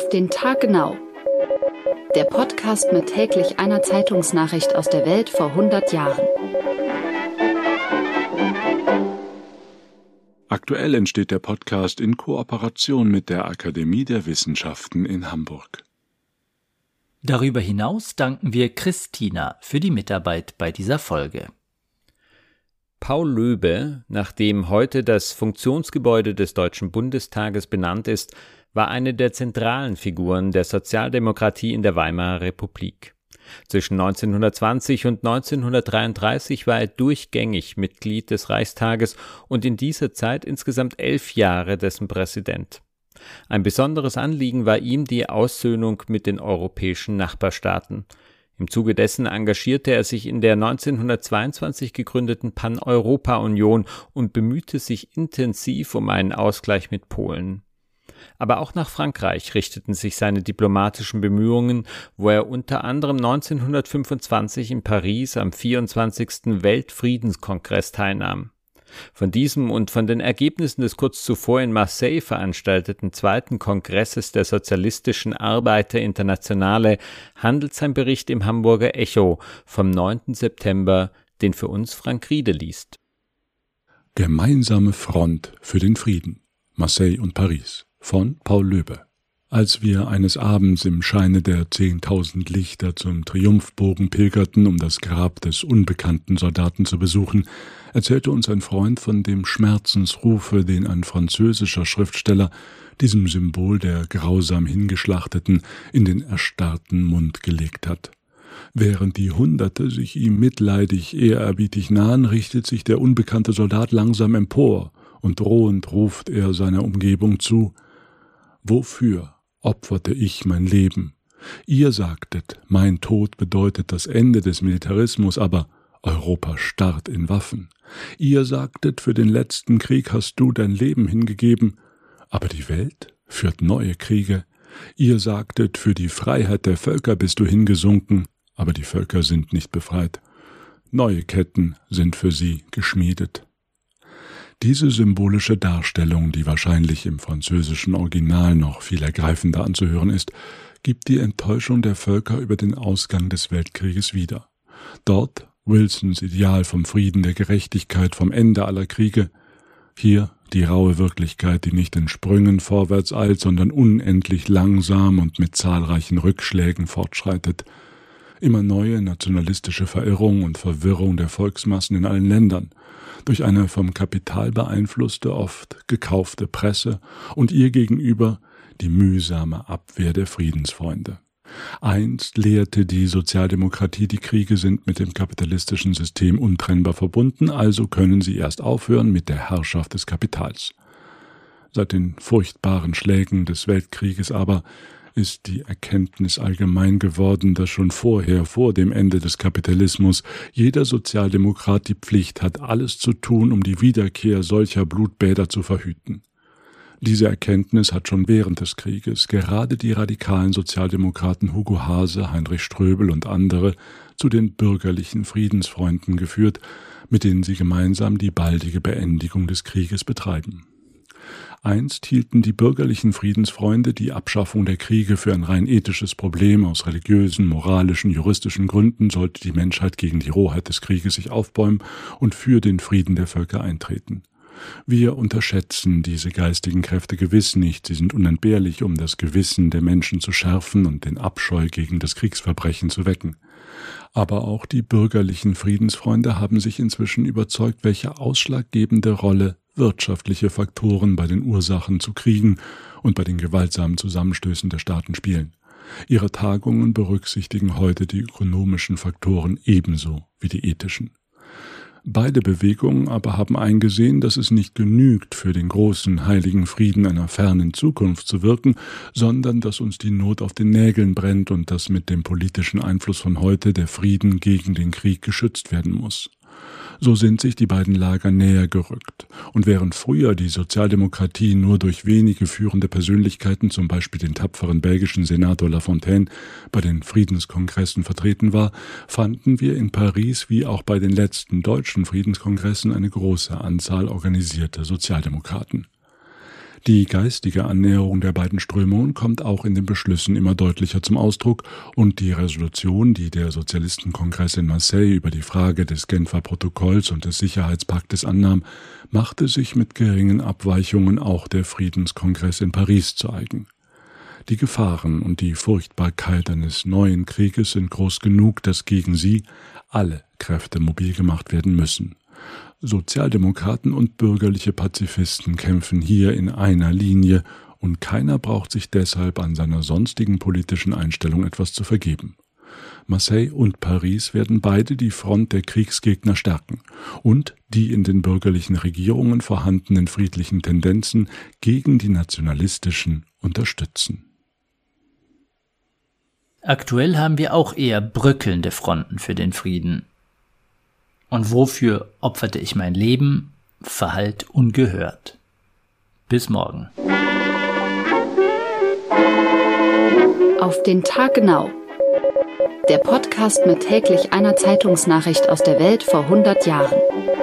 den Tag genau. Der Podcast mit täglich einer Zeitungsnachricht aus der Welt vor 100 Jahren. Aktuell entsteht der Podcast in Kooperation mit der Akademie der Wissenschaften in Hamburg. Darüber hinaus danken wir Christina für die Mitarbeit bei dieser Folge. Paul Löbe, nach dem heute das Funktionsgebäude des Deutschen Bundestages benannt ist, war eine der zentralen Figuren der Sozialdemokratie in der Weimarer Republik. Zwischen 1920 und 1933 war er durchgängig Mitglied des Reichstages und in dieser Zeit insgesamt 11 Jahre dessen Präsident. Ein besonderes Anliegen war ihm die Aussöhnung mit den europäischen Nachbarstaaten. Im Zuge dessen engagierte er sich in der 1922 gegründeten Pan-Europa-Union und bemühte sich intensiv um einen Ausgleich mit Polen. Aber auch nach Frankreich richteten sich seine diplomatischen Bemühungen, wo er unter anderem 1925 in Paris am 24. Weltfriedenskongress teilnahm. Von diesem und von den Ergebnissen des kurz zuvor in Marseille veranstalteten zweiten Kongresses der Sozialistischen Arbeiterinternationale handelt sein Bericht im Hamburger Echo vom 9. September, den für uns Frank Riede liest. Gemeinsame Front für den Frieden. Marseille und Paris von Paul Löbe. Als wir eines Abends im Scheine der 10.000 Lichter zum Triumphbogen pilgerten, um das Grab des unbekannten Soldaten zu besuchen, erzählte uns ein Freund von dem Schmerzensrufe, den ein französischer Schriftsteller diesem Symbol der grausam Hingeschlachteten in den erstarrten Mund gelegt hat. Während die Hunderte sich ihm mitleidig, ehrerbietig nahen, richtet sich der unbekannte Soldat langsam empor und drohend ruft er seiner Umgebung zu: »Wofür opferte ich mein Leben? Ihr sagtet, mein Tod bedeutet das Ende des Militarismus, aber Europa starrt in Waffen. Ihr sagtet, für den letzten Krieg hast du dein Leben hingegeben, aber die Welt führt neue Kriege. Ihr sagtet, für die Freiheit der Völker bist du hingesunken, aber die Völker sind nicht befreit. Neue Ketten sind für sie geschmiedet.« Diese symbolische Darstellung, die wahrscheinlich im französischen Original noch viel ergreifender anzuhören ist, gibt die Enttäuschung der Völker über den Ausgang des Weltkrieges wieder. Dort Wilsons Ideal vom Frieden, der Gerechtigkeit, vom Ende aller Kriege. Hier die raue Wirklichkeit, die nicht in Sprüngen vorwärts eilt, sondern unendlich langsam und mit zahlreichen Rückschlägen fortschreitet. Immer neue nationalistische Verirrung und Verwirrung der Volksmassen in allen Ländern, durch eine vom Kapital beeinflusste, oft gekaufte Presse und ihr gegenüber die mühsame Abwehr der Friedensfreunde. Einst lehrte die Sozialdemokratie, die Kriege sind mit dem kapitalistischen System untrennbar verbunden, also können sie erst aufhören mit der Herrschaft des Kapitals. Seit den furchtbaren Schlägen des Weltkrieges aber ist die Erkenntnis allgemein geworden, dass schon vorher, vor dem Ende des Kapitalismus, jeder Sozialdemokrat die Pflicht hat, alles zu tun, um die Wiederkehr solcher Blutbäder zu verhüten. Diese Erkenntnis hat schon während des Krieges gerade die radikalen Sozialdemokraten Hugo Haase, Heinrich Ströbel und andere zu den bürgerlichen Friedensfreunden geführt, mit denen sie gemeinsam die baldige Beendigung des Krieges betreiben. Einst hielten die bürgerlichen Friedensfreunde die Abschaffung der Kriege für ein rein ethisches Problem. Aus religiösen, moralischen, juristischen Gründen sollte die Menschheit gegen die Rohheit des Krieges sich aufbäumen und für den Frieden der Völker eintreten. Wir unterschätzen diese geistigen Kräfte gewiss nicht. Sie sind unentbehrlich, um das Gewissen der Menschen zu schärfen und den Abscheu gegen das Kriegsverbrechen zu wecken. Aber auch die bürgerlichen Friedensfreunde haben sich inzwischen überzeugt, welche ausschlaggebende Rolle wirtschaftliche Faktoren bei den Ursachen zu Kriegen und bei den gewaltsamen Zusammenstößen der Staaten spielen. Ihre Tagungen berücksichtigen heute die ökonomischen Faktoren ebenso wie die ethischen. Beide Bewegungen aber haben eingesehen, dass es nicht genügt, für den großen, heiligen Frieden einer fernen Zukunft zu wirken, sondern dass uns die Not auf den Nägeln brennt und dass mit dem politischen Einfluss von heute der Frieden gegen den Krieg geschützt werden muss. So sind sich die beiden Lager näher gerückt. Und während früher die Sozialdemokratie nur durch wenige führende Persönlichkeiten, zum Beispiel den tapferen belgischen Senator Lafontaine, bei den Friedenskongressen vertreten war, fanden wir in Paris wie auch bei den letzten deutschen Friedenskongressen eine große Anzahl organisierter Sozialdemokraten. Die geistige Annäherung der beiden Strömungen kommt auch in den Beschlüssen immer deutlicher zum Ausdruck, und die Resolution, die der Sozialistenkongress in Marseille über die Frage des Genfer Protokolls und des Sicherheitspaktes annahm, machte sich mit geringen Abweichungen auch der Friedenskongress in Paris zu eigen. Die Gefahren und die Furchtbarkeit eines neuen Krieges sind groß genug, dass gegen sie alle Kräfte mobil gemacht werden müssen. Sozialdemokraten und bürgerliche Pazifisten kämpfen hier in einer Linie, und keiner braucht sich deshalb an seiner sonstigen politischen Einstellung etwas zu vergeben. Marseille und Paris werden beide die Front der Kriegsgegner stärken und die in den bürgerlichen Regierungen vorhandenen friedlichen Tendenzen gegen die nationalistischen unterstützen. Aktuell haben wir auch eher bröckelnde Fronten für den Frieden. Und wofür opferte ich mein Leben? Verhallt ungehört. Bis morgen. Auf den Tag genau. Der Podcast mit täglich einer Zeitungsnachricht aus der Welt vor 100 Jahren.